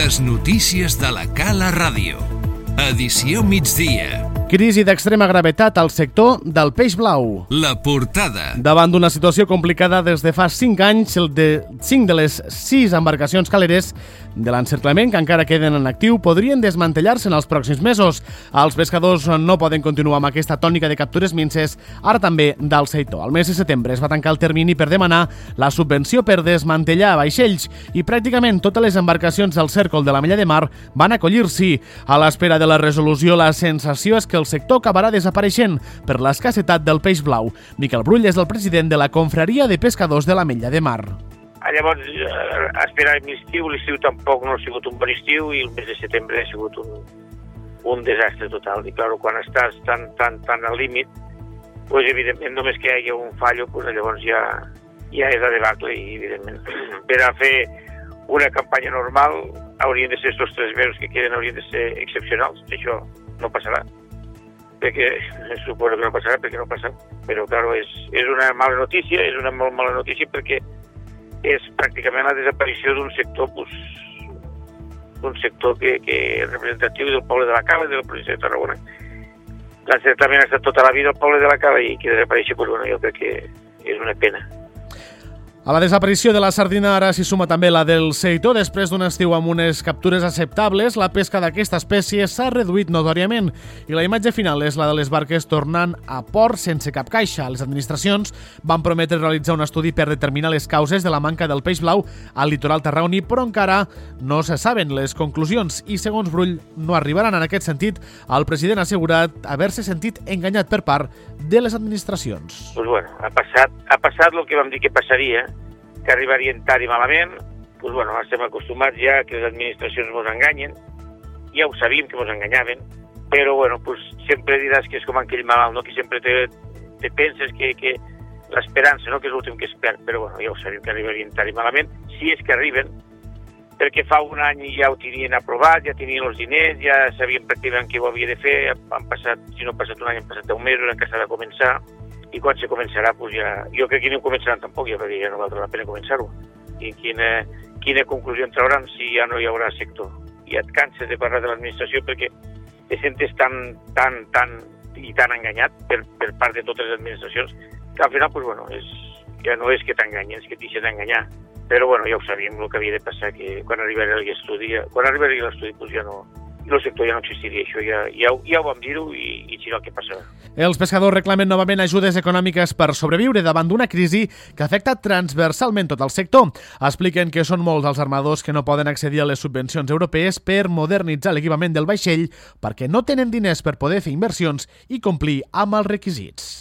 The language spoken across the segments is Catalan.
Les notícies de la Cala Ràdio. Edició migdia. Crisi d'extrema gravetat al sector del peix blau. La portada. Davant d'una situació complicada des de fa 5 anys, 5 de les 6 embarcacions caleres de l'encerclament que encara queden en actiu podrien desmantellar-se en els pròxims mesos. Els pescadors no poden continuar amb aquesta tònica de captures minces, ara també del seitó. Al mes de setembre es va tancar el termini per demanar la subvenció per desmantellar vaixells i pràcticament totes les embarcacions del cèrcol de l'Ametlla de Mar van acollir-s'hi. A l'espera de la resolució, la sensació és que el sector acabarà desapareixent per l'escassetat del peix blau. Miquel Brull és el president de la Confraria de Pescadors de l'Ametlla de Mar. Llavors, esperàvem l'estiu tampoc no ha sigut un bon estiu i el mes de setembre ha sigut un desastre total. I clar, quan estàs tan al límit, doncs, evidentment, només que hi hagi un fallo, doncs, llavors ja és la debacle i, evidentment, per a fer una campanya normal haurien de ser estos 3 mesos que queden, haurien de ser excepcionals. Això no passarà, perquè suposo que no passarà, perquè no passa. Però, clar, és una mala notícia, és una molt mala notícia perquè és pràcticament la desaparició d'un sector, que és representatiu del poble de la Cala i de la província de Tarragona. L'encerclament ha estat tota la vida al poble de la Cala i que desapareixi, jo crec que és una pena. A la desaparició de la sardina ara s'hi suma també la del seitó. Després d'un estiu amb unes captures acceptables, la pesca d'aquesta espècie s'ha reduït notòriament i la imatge final és la de les barques tornant a port sense cap caixa. Les administracions van prometre realitzar un estudi per determinar les causes de la manca del peix blau al litoral tarragoní, però encara no se saben les conclusions i, segons Brull, no arribaran. En aquest sentit, el president ha assegurat haver-se sentit enganyat per part de les administracions. Doncs bueno, ha passat el que vam dir que passaria, que arribarien tard i malament. Doncs bueno, estem acostumats ja que les administracions ens enganyen, ja ho sabíem que ens enganyaven, però bueno, pues sempre diràs que és com aquell malalt, no? Que sempre te penses que l'esperança, no? Que és l'últim que es perd, però bueno, ja ho sabíem que arribarien tard i malament, si és que arriben, perquè fa un any ja ho tenien aprovat, ja tenien els diners, ja sabien pràcticament què ho havia de fer, han passat, si no ha passat un any, han passat 10 mesos, encara s'ha de començar, i quan se començarà, doncs ja... Jo crec que no començaran tampoc, perquè ja no valdrà la pena començar-ho. I quina conclusió en trauran si ja no hi haurà sector? I et canses de parlar de l'administració perquè te sentes tan enganyat per part de totes les administracions que al final, doncs, bueno, ja no és que t'enganyen, és que et deixen d'enganyar. Però, bueno, ja ho sabíem, el que havia de passar, que quan arribaria l'estudi, doncs ja no... el sector ja no existiria, això ja ho vam dir-ho i serà el que passarà. Els pescadors reclamen novament ajudes econòmiques per sobreviure davant d'una crisi que afecta transversalment tot el sector. Expliquen que són molts els armadors que no poden accedir a les subvencions europees per modernitzar l'equipament del vaixell perquè no tenen diners per poder fer inversions i complir amb els requisits.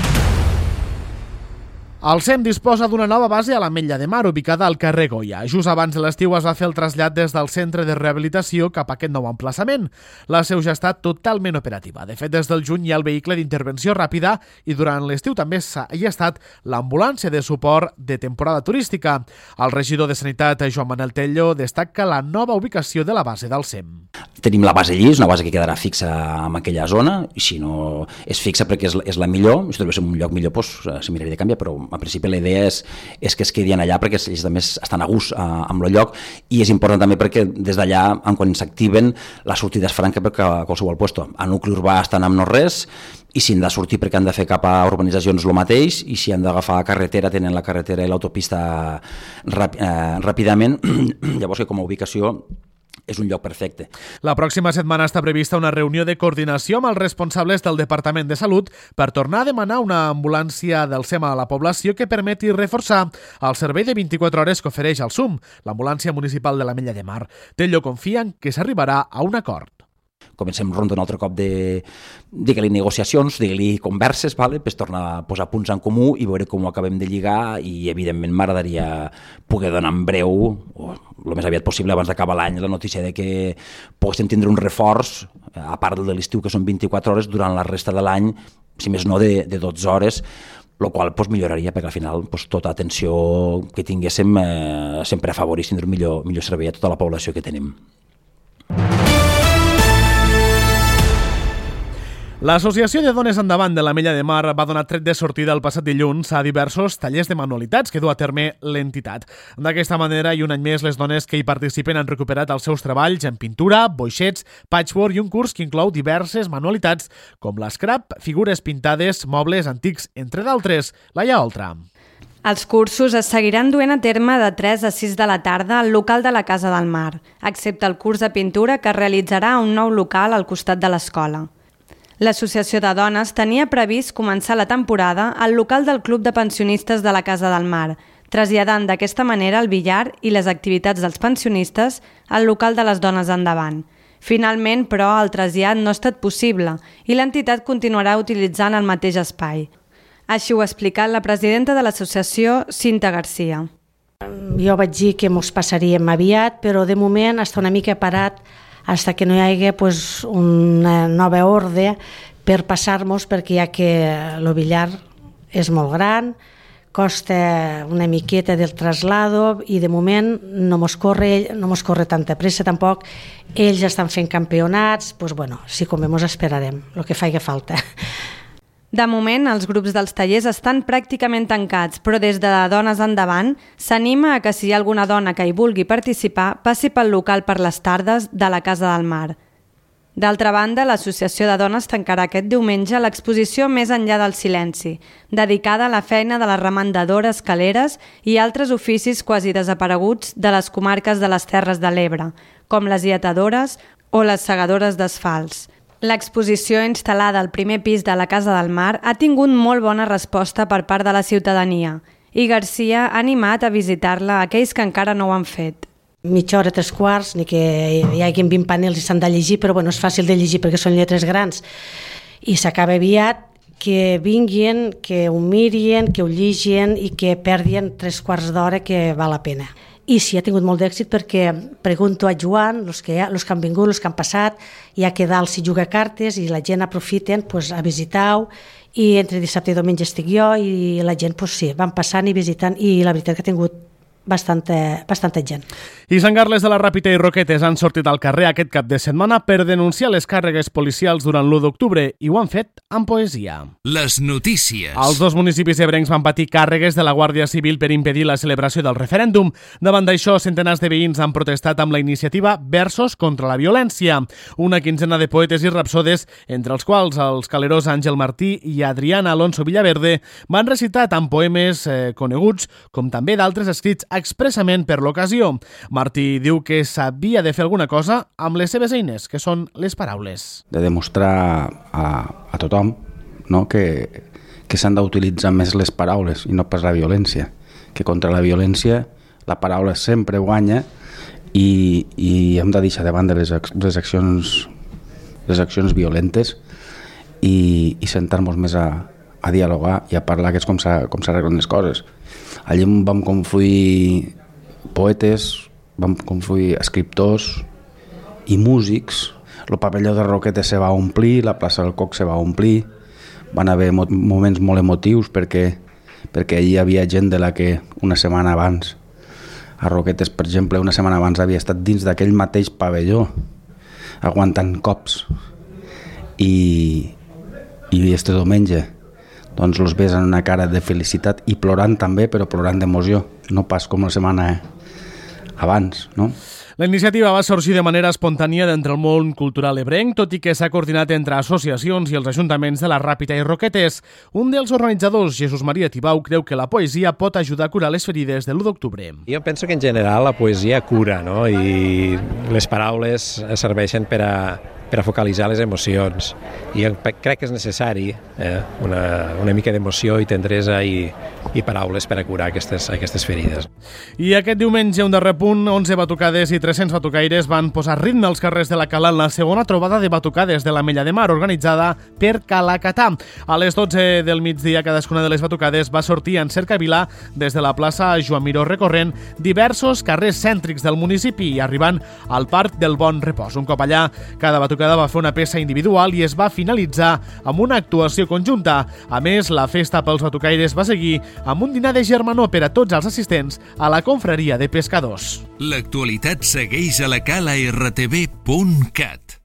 El SEM disposa d'una nova base a l'Ametlla de Mar, ubicada al carrer Goya. Just abans de l'estiu es va fer el trasllat des del centre de rehabilitació cap a aquest nou emplaçament. La seu ja està totalment operativa. De fet, des del juny hi ha el vehicle d'intervenció ràpida i durant l'estiu també hi ha estat l'ambulància de suport de temporada turística. El regidor de Sanitat, Joan Manel Tello, destaca la nova ubicació de la base del SEM. Tenim la base allí, és una base que quedarà fixa en aquella zona, i si no és fixa perquè és la millor, si trobéssim un lloc millor, doncs se miraria de canviar, però en principi la idea és que es quedin allà perquè ells també estan a gust amb el lloc, i és important també perquè des d'allà, quan s'activen, la sortida és franca per a qualsevol lloc. A nucli urbà estan amb no res, i si han de sortir perquè han de fer cap a urbanitzacions el mateix, i si han d'agafar carretera tenen la carretera i l'autopista ràpidament. Llavors, que com a ubicació és un lloc perfecte. La pròxima setmana està prevista una reunió de coordinació amb els responsables del Departament de Salut per tornar a demanar una ambulància del SEM a la població que permeti reforçar el servei de 24 hores que ofereix el SUM, l'ambulància municipal de l'Ametlla de Mar. Tello confia en que s'arribarà a un acord. Comencem ronda un altre cop de, digue-li negociacions, digue-li converses, per tornar a posar punts en comú i veure com ho acabem de lligar, i evidentment m'agradaria poder donar en breu, o el més aviat possible abans d'acabar l'any, la notícia de que poguéssim tindre un reforç, a part de l'estiu que són 24 hores, durant la resta de l'any, si més no de 12 hores, el qual milloraria, perquè al final tota atenció que tinguéssim sempre afavorís tindre un millor servei a tota la població que tenim. L'Associació de Dones Endavant de l'Ametlla de Mar va donar tret de sortida el passat dilluns a diversos tallers de manualitats que du a terme l'entitat. D'aquesta manera, i un any més, les dones que hi participen han recuperat els seus treballs en pintura, boixets, patchwork i un curs que inclou diverses manualitats com l'escrap, figures pintades, mobles antics, entre d'altres. Laia Oltra. Els cursos es seguiran duent a terme de 3 a 6 de la tarda al local de la Casa del Mar, excepte el curs de pintura que es realitzarà a un nou local al costat de l'escola. L'Associació de Dones tenia previst començar la temporada al local del Club de Pensionistes de la Casa del Mar, traslladant d'aquesta manera el billar i les activitats dels pensionistes al local de les Dones Endavant. Finalment, però, el trasllat no ha estat possible i l'entitat continuarà utilitzant el mateix espai. Així ho ha explicat la presidenta de l'associació, Cinta Garcia. Jo vaig dir que mos passaríem aviat, però de moment està una mica parat fins que no hi hagi una nova ordre per passar-nos, perquè ja que el billar és molt gran, costa una miqueta del traslado i de moment no mos corre tanta pressa tampoc. Ells estan fent campionats, si com mos esperarem, el que faci falta. De moment, els grups dels tallers estan pràcticament tancats, però des de Dones Endavant s'anima a que si hi ha alguna dona que hi vulgui participar, passi pel local per les tardes de la Casa del Mar. D'altra banda, l'Associació de Dones tancarà aquest diumenge l'exposició Més enllà del silenci, dedicada a la feina de les remandadores, caleres i altres oficis quasi desapareguts de les comarques de les Terres de l'Ebre, com les lletadores o les segadores d'asfalts. L'exposició instal·lada al primer pis de la Casa del Mar ha tingut molt bona resposta per part de la ciutadania i Garcia ha animat a visitar-la a aquells que encara no ho han fet. Mitja hora, 3/4, ni que hi hagi 20 panels i s'han de llegir, però és fàcil de llegir perquè són lletres grans i s'acaba aviat, que vinguin, que ho mirin, que ho llegin i que perdin 3/4 d'hora, que val la pena. I sí, ha tingut molt d'èxit perquè pregunto a Joan, els que han vingut, els que han passat, ja que dalt s'hi juga cartes i la gent aprofiten a visitar-ho, i entre dissabte i diumenge estic jo i la gent van passant i visitant, i la veritat que ha tingut bastanta gent. I Sant Carles de la Ràpita i Roquetes han sortit al carrer aquest cap de setmana per denunciar les càrregues policials durant l'1 d'octubre i ho han fet amb poesia. Les notícies. Els dos municipis ebrencs van patir càrregues de la Guàrdia Civil per impedir la celebració del referèndum. Davant d'això, centenars de veïns han protestat amb la iniciativa Versos contra la violència. Una quinzena de poetes i rapsodes, entre els quals els calerós Àngel Martí i Adriana Alonso Villaverde, van recitar tant poemes coneguts com també d'altres escrits expressament per l'ocasió. Martí diu que s'havia de fer alguna cosa amb les seves eines, que són les paraules. De demostrar a tothom, no, que s'han d'utilitzar més les paraules i no pas la violència, que contra la violència la paraula sempre guanya i hem de deixar de banda les accions violentes i sentar-nos més a dialogar i a parlar, que és com s'arreglen les coses. Allí vam confluir poetes, vam confluir escriptors i músics. El pavelló de Roquetes se va omplir, la plaça del Coc se va omplir, van haver moments molt emotius perquè allí hi havia gent de la que una setmana abans, a Roquetes, per exemple, una setmana abans havia estat dins d'aquell mateix pavelló aguantant cops i este diumenge doncs els ves en una cara de felicitat i plorant també, però plorant d'emoció, no pas com la setmana abans, no? La iniciativa va sorgir de manera espontània d'entre el món cultural ebrenc, tot i que s'ha coordinat entre associacions i els ajuntaments de la Ràpita i Roquetes. Un dels organitzadors, Jesús Maria Tibau, creu que la poesia pot ajudar a curar les ferides de l'1 d'octubre. Jo penso que en general la poesia cura, no? I les paraules serveixen per a focalitzar les emocions. I crec que és necessari una mica d'emoció i tendresa i paraules per a curar aquestes ferides. I aquest diumenge, un darrer punt, 11 batucades i 300 batucaires van posar ritme als carrers de la Cala en la segona trobada de batucades de l'Ametlla de Mar, organitzada per Calacatà. A les 12 del migdia, cadascuna de les batucades va sortir en cercavilà des de la plaça Joan Miró, recorrent diversos carrers cèntrics del municipi i arribant al Parc del Bon Repòs. Un cop allà, cada batucada va fer una peça individual i es va finalitzar amb una actuació conjunta. A més, la festa pels batucaires va seguir amb un dinar de germanor per a tots els assistents a la confraria de pescadors. L'actualitat segueix a la cala rtv.cat.